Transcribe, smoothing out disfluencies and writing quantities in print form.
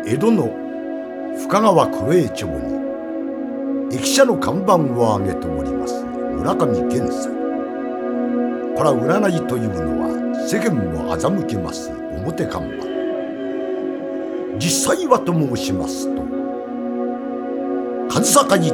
江戸の深川黒江町に駅舎の看板を上げております村上源さん。これは占いというのは世間を欺きます表看板。実際はと申しますと、上総